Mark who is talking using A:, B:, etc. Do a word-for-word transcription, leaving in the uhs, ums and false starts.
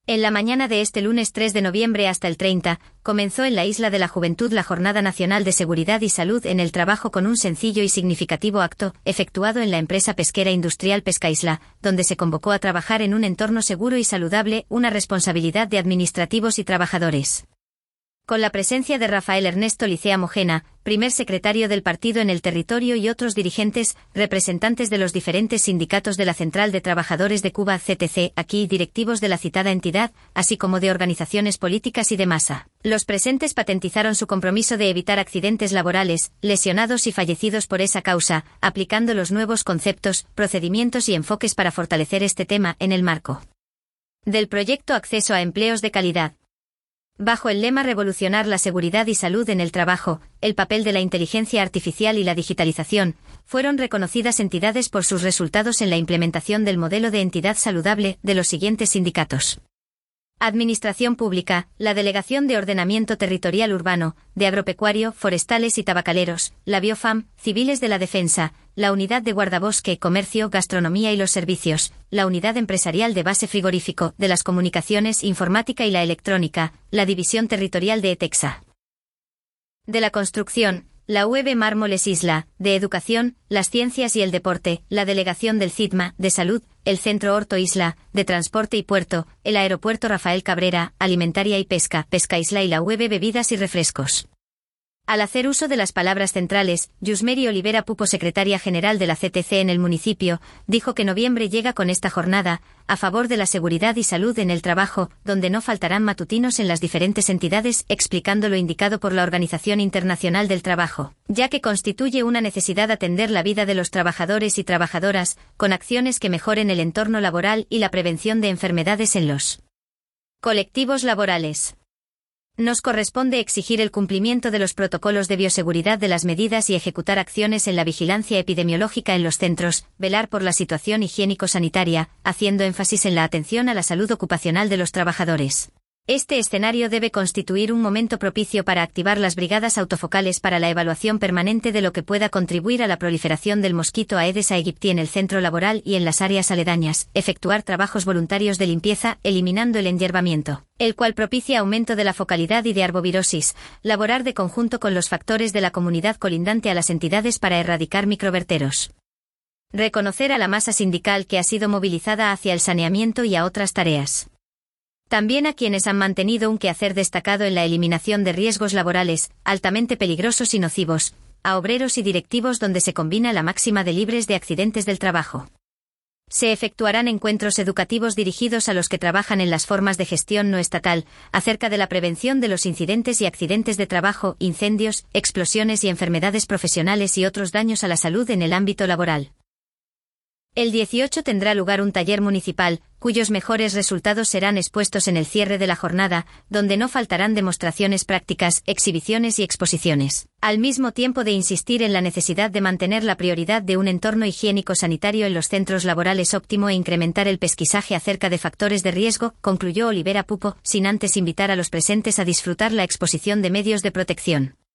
A: En la mañana de este lunes tres de noviembre hasta el treinta, comenzó en la Isla de la Juventud la Jornada Nacional de Seguridad y Salud en el Trabajo con un sencillo y significativo acto, efectuado en la empresa pesquera industrial Pescaisla, donde se convocó a trabajar en un entorno seguro y saludable, una responsabilidad de administrativos y trabajadores. Con la presencia de Rafael Ernesto Licea Mojena, primer secretario del partido en el territorio, y otros dirigentes, representantes de los diferentes sindicatos de la Central de Trabajadores de Cuba C T C, aquí directivos de la citada entidad, así como de organizaciones políticas y de masa. Los presentes patentizaron su compromiso de evitar accidentes laborales, lesionados y fallecidos por esa causa, aplicando los nuevos conceptos, procedimientos y enfoques para fortalecer este tema en el marco del proyecto Acceso a Empleos de Calidad. Bajo el lema Revolucionar la seguridad y salud en el trabajo, el papel de la inteligencia artificial y la digitalización, fueron reconocidas entidades por sus resultados en la implementación del modelo de entidad saludable de los siguientes sindicatos: Administración Pública, la Delegación de Ordenamiento Territorial Urbano, de Agropecuario, Forestales y Tabacaleros, la Biofam, Civiles de la Defensa, la Unidad de Guardabosque, Comercio, Gastronomía y los Servicios, la Unidad Empresarial de Base Frigorífico, de las Comunicaciones, Informática y la Electrónica, la División Territorial de ETEXA. De la Construcción, la U E B Mármoles Isla, de Educación, las Ciencias y el Deporte, la Delegación del CIDMA, de Salud, el Centro Horto Isla, de Transporte y Puerto, el Aeropuerto Rafael Cabrera, Alimentaria y Pesca, Pescaisla y la U E B Bebidas y Refrescos. Al hacer uso de las palabras centrales, Yusmeri Olivera Pupo, secretaria general de la C T C en el municipio, dijo que noviembre llega con esta jornada, a favor de la seguridad y salud en el trabajo, donde no faltarán matutinos en las diferentes entidades, explicando lo indicado por la Organización Internacional del Trabajo, ya que constituye una necesidad atender la vida de los trabajadores y trabajadoras, con acciones que mejoren el entorno laboral y la prevención de enfermedades en los colectivos laborales. Nos corresponde exigir el cumplimiento de los protocolos de bioseguridad de las medidas y ejecutar acciones en la vigilancia epidemiológica en los centros, velar por la situación higiénico-sanitaria, haciendo énfasis en la atención a la salud ocupacional de los trabajadores. Este escenario debe constituir un momento propicio para activar las brigadas autofocales para la evaluación permanente de lo que pueda contribuir a la proliferación del mosquito Aedes aegypti en el centro laboral y en las áreas aledañas, efectuar trabajos voluntarios de limpieza, eliminando el enhierbamiento, el cual propicia aumento de la focalidad y de arbovirosis, laborar de conjunto con los factores de la comunidad colindante a las entidades para erradicar microverteros. Reconocer a la masa sindical que ha sido movilizada hacia el saneamiento y a otras tareas. También a quienes han mantenido un quehacer destacado en la eliminación de riesgos laborales, altamente peligrosos y nocivos, a obreros y directivos donde se combina la máxima de libres de accidentes del trabajo. Se efectuarán encuentros educativos dirigidos a los que trabajan en las formas de gestión no estatal, acerca de la prevención de los incidentes y accidentes de trabajo, incendios, explosiones y enfermedades profesionales y otros daños a la salud en el ámbito laboral. El dieciocho tendrá lugar un taller municipal, cuyos mejores resultados serán expuestos en el cierre de la jornada, donde no faltarán demostraciones prácticas, exhibiciones y exposiciones. Al mismo tiempo de insistir en la necesidad de mantener la prioridad de un entorno higiénico-sanitario en los centros laborales óptimo e incrementar el pesquisaje acerca de factores de riesgo, concluyó Olivera Pupo, sin antes invitar a los presentes a disfrutar la exposición de medios de protección.